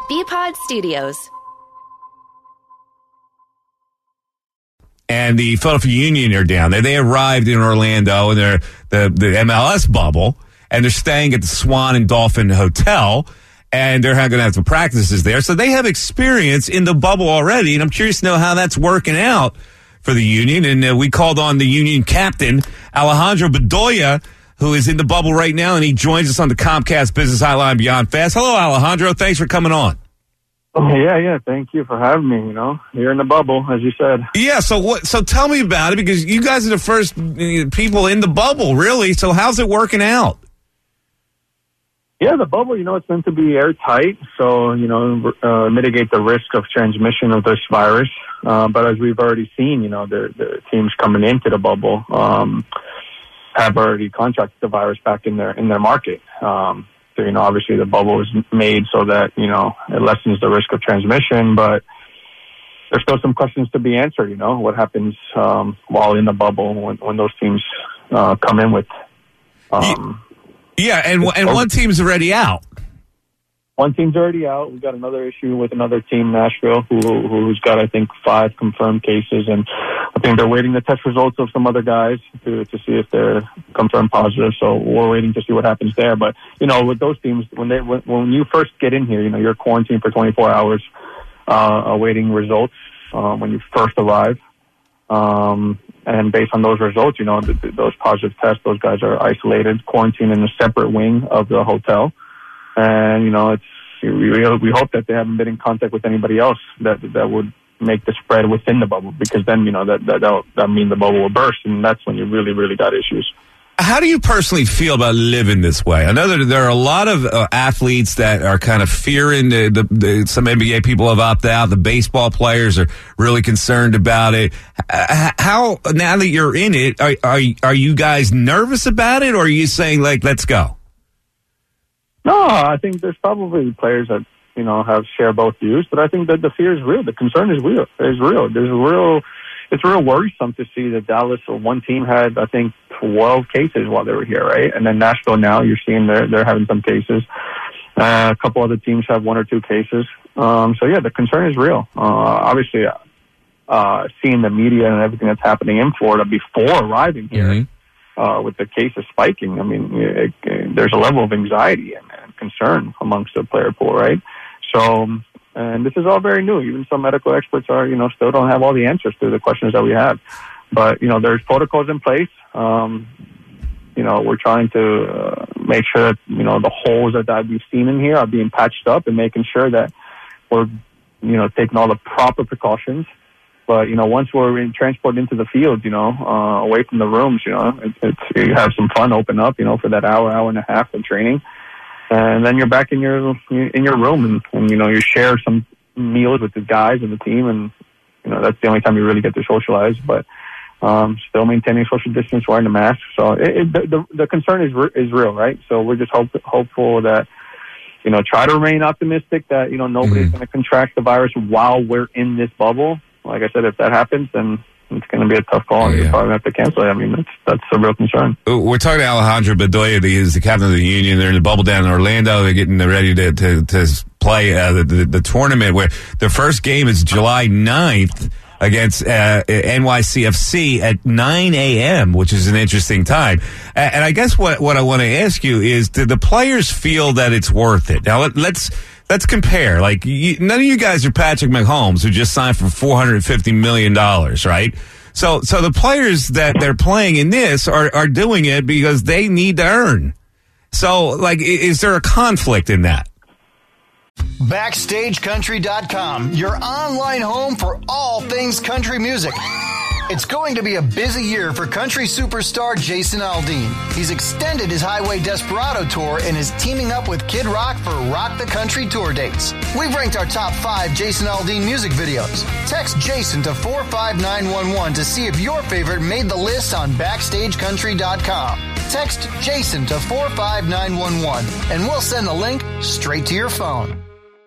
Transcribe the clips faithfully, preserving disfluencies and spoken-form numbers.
B-Pod Studios. And the Philadelphia Union are down there. They arrived in Orlando in their the, the M L S bubble, and they're staying at the Swan and Dolphin Hotel, and they're going to have some practices there. So they have experience in the bubble already, and I'm curious to know how that's working out for the Union. And uh, we called on the Union captain, Alejandro Bedoya, who is in the bubble right now, and he joins us on the Comcast Business Hotline Beyond Fast. Hello, Alejandro. Thanks for coming on. Oh, yeah, yeah. Thank you for having me, you know. You're in the bubble, as you said. Yeah, so what? So tell me about it, because you guys are the first people in the bubble, really. So how's it working out? Yeah, the bubble, you know, it's meant to be airtight, so, you know, uh, mitigate the risk of transmission of this virus. Uh, but as we've already seen, you know, the, the teams coming into the bubble um, have already contracted the virus back in their in their market. Um So, you know, obviously the bubble is made so that, you know, it lessens the risk of transmission, but there's still some questions to be answered, you know, what happens um, while in the bubble when, when those teams uh, come in with. Um, yeah, and and one team's already out. One team's already out. We've got another issue with another team, Nashville, who, who's got, I think, five confirmed cases, and I think they're waiting the test results of some other guys to, to see if they're confirmed positive. So we're waiting to see what happens there. But, you know, with those teams, when they when, when you first get in here, you know, you're quarantined for twenty-four hours, uh, awaiting results uh, when you first arrive. Um, and based on those results, you know, the, the, those positive tests, those guys are isolated, quarantined in a separate wing of the hotel. And, you know, it's we, we hope that they haven't been in contact with anybody else that that would make the spread within the bubble, because then, you know, that that that mean the bubble will burst, and that's when you really, really got issues. How do you personally feel about living this way? I know that there are a lot of uh, athletes that are kind of fearing the, the, the some N B A people have opted out. The baseball players are really concerned about it. How, now that you're in it, are are, are you guys nervous about it, or are you saying, like, let's go? No, I think there's probably players that, you know, have share both views, but I think that the fear is real. The concern is real. It's real. There's real. It's real worrisome to see that Dallas, or one team, had, I think, twelve cases while they were here, right? And then Nashville now, you're seeing they're they're having some cases. Uh, a couple other teams have one or two cases. Um, so yeah, the concern is real. Uh, obviously, uh, seeing the media and everything that's happening in Florida before arriving here. Mm-hmm. Uh, with the cases spiking, I mean, it, it, there's a level of anxiety and, and concern amongst the player pool, right? So, and this is all very new. Even some medical experts are, you know, still don't have all the answers to the questions that we have. But, you know, there's protocols in place. Um, you know, we're trying to uh, make sure that, you know, the holes that, that we've seen in here are being patched up, and making sure that we're, you know, taking all the proper precautions. But, you know, once we're in, transported into the field, you know, uh, away from the rooms, you know, it, it's, you have some fun, open up, you know, for that hour, hour and a half of training. And then you're back in your, in your room, and, and, you know, you share some meals with the guys and the team. And, you know, that's the only time you really get to socialize. But, um, still maintaining social distance, wearing the mask. So it, it, the, the concern is, is real, right? So we're just hope, hopeful that, you know, try to remain optimistic that, you know, nobody's mm-hmm. going to contract the virus while we're in this bubble. Like I said, if that happens, then it's going to be a tough call. Oh, yeah. You're probably going to have to cancel it. I mean, that's that's a real concern. We're talking to Alejandro Bedoya. He is the captain of the Union. They're in the bubble down in Orlando. They're getting ready to to, to play uh, the, the the tournament, where the first game is July ninth against uh, N Y C F C at nine a.m., which is an interesting time. And I guess what, what I want to ask you is, do the players feel that it's worth it? Now, let, let's... Let's compare. Like, you, none of you guys are Patrick Mahomes, who just signed for four hundred fifty million dollars, right? So, so the players that they're playing in this are, are doing it because they need to earn. So, like, is there a conflict in that? Backstage Country dot com, your online home for all things country music. It's going to be a busy year for country superstar Jason Aldean. He's extended his Highway Desperado tour and is teaming up with Kid Rock for Rock the Country tour dates. We've ranked our top five Jason Aldean music videos. Text Jason to four five nine one one to see if your favorite made the list on Backstage Country dot com. Text Jason to four five nine one one and we'll send the link straight to your phone.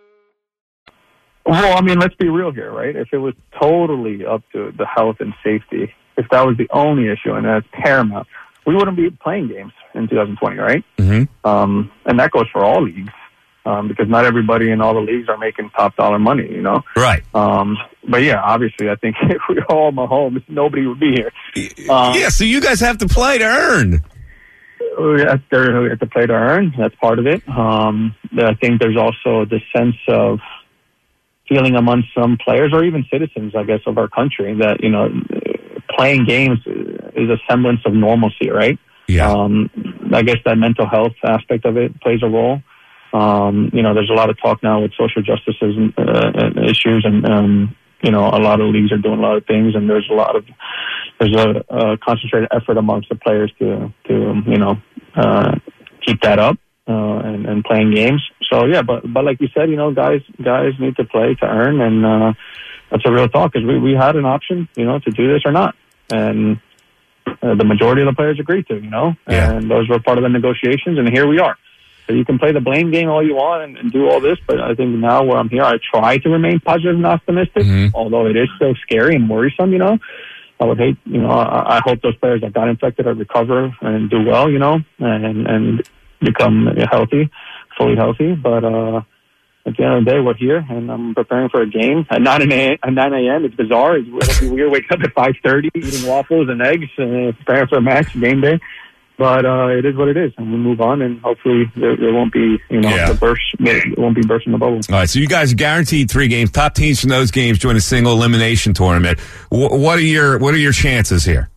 Well, I mean, let's be real here, right? If it was totally up to the health and safety, if that was the only issue and that's paramount, we wouldn't be playing games in two thousand twenty, right? Mm-hmm. Um, and that goes for all leagues. um, because not everybody in all the leagues are making top dollar money, you know? Right. Um, but yeah, obviously, I think if we were all Mahomes, nobody would be here. Um, yeah, so you guys have to play to earn. We have to, we have to play to earn. That's part of it. Um, I think there's also the sense of feeling among some players or even citizens, I guess, of our country that, you know, playing games is a semblance of normalcy, right? Yeah. Um, I guess that mental health aspect of it plays a role. Um, you know, there's a lot of talk now with social justice and, uh, issues, and um, you know, a lot of leagues are doing a lot of things, and there's a lot of there's a, a concentrated effort amongst the players to to you know uh, keep that up uh, and, and playing games. So yeah, but but like you said, you know, guys guys need to play to earn, and uh, that's a real talk because we we had an option, you know, to do this or not, and uh, the majority of the players agreed to, you know, yeah. and those were part of the negotiations, and here we are. So you can play the blame game all you want and, and do all this, but I think now where I'm here, I try to remain positive and optimistic, mm-hmm. although it is so scary and worrisome, you know. I would hate, you know, I, I hope those players that got infected are recover and do well, you know, and and become healthy, fully healthy. But uh, at the end of the day, we're here, and I'm preparing for a game at nine a.m. It's bizarre. It's weird waking up at five thirty, eating waffles and eggs, and preparing for a match, game day. But uh, it is what it is, and we move on, and hopefully there, there won't be, you know, yeah. the burst. It won't be bursting the bubble. All right, so you guys are guaranteed three games. Top teams from those games join a single elimination tournament. W- what are your What are your chances here?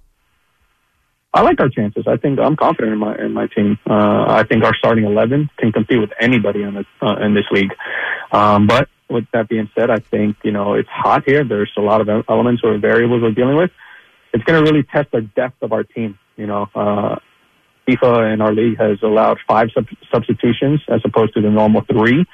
I like our chances. I think I'm confident in my in my team. Uh, I think our starting eleven can compete with anybody in this uh, in this league. Um, but with that being said, I think, you know, it's hot here. There's a lot of elements or variables we're dealing with. It's going to really test the depth of our team. You know. Uh, FIFA in our league has allowed five sub- substitutions as opposed to the normal three.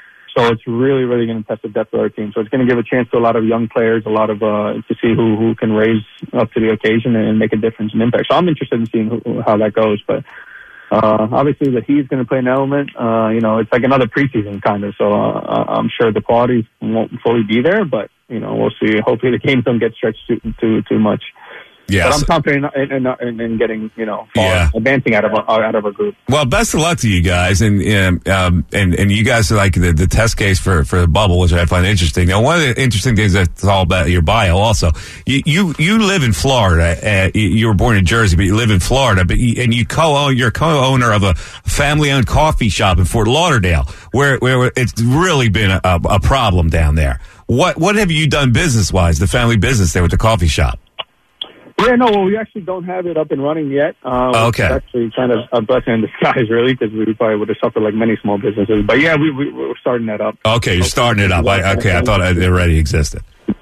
So it's really, really going to test the depth of our team. So it's going to give a chance to a lot of young players, a lot of uh, to see who, who can raise up to the occasion and make a difference and impact. So I'm interested in seeing who, how that goes. But uh, obviously the heat's going to play an element. Uh, you know, it's like another preseason kind of. So uh, I'm sure the quality won't fully be there, but you know, we'll see. Hopefully the games don't get stretched too too, too much. Yes. But I'm confident in, in, in, in getting, you know, far, yeah. advancing out of a, out of a group. Well, best of luck to you guys, and um, and and you guys are like the, the test case for, for the bubble, which I find interesting. Now, one of the interesting things that's all about your bio, also, you you, you live in Florida. Uh, you were born in Jersey, but you live in Florida. But you, and you co-own, you're co-owner of a family-owned coffee shop in Fort Lauderdale, where where it's really been a, a problem down there. What what have you done business-wise, the family business there with the coffee shop? Yeah, no, well, we actually don't have it up and running yet. Uh, oh, okay. It's actually kind of a blessing in disguise, really, because we probably would have suffered like many small businesses. But yeah, we, we, we're starting that up. Okay, you're starting it up. I, okay, I thought it already existed.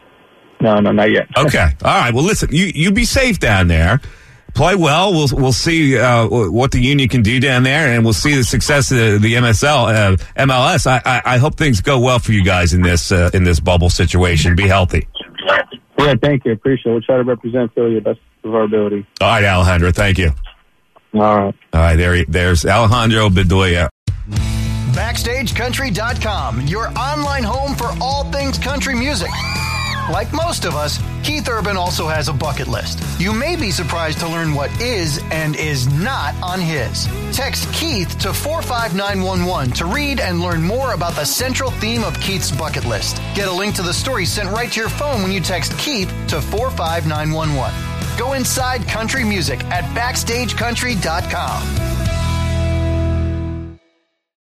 No, no, not yet. Okay. All right. Well, listen, you, you be safe down there. Play well. We'll we'll see uh, what the union can do down there, and we'll see the success of the M S L, uh, M L S. I, I, I hope things go well for you guys in this uh, in this bubble situation. Be healthy. Yeah, thank you. Appreciate it. We'll try to represent Philly the best of our ability. All right, Alejandro. Thank you. All right. All right. There, there's Alejandro Bedoya. Backstage Country dot com, your online home for all things country music. Like most of us, Keith Urban also has a bucket list. You may be surprised to learn what is and is not on his. Text Keith to four five nine one one to read and learn more about the central theme of Keith's bucket list. Get a link to the story sent right to your phone when you text Keith to four five nine one one. Go inside country music at Backstage Country dot com.